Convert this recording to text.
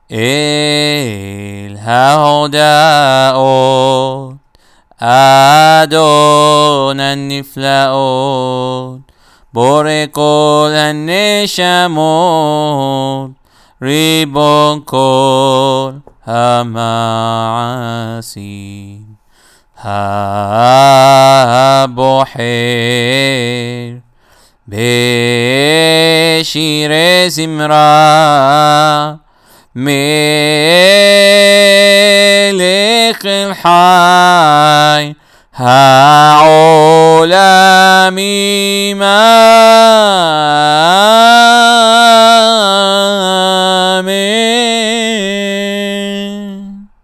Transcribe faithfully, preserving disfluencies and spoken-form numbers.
אל ההודעות אדון הנפלאות, בורא כל הנשמות, ריבון כל המעשים, הבוחר בשירי זמרה, מלך אל חי העולמים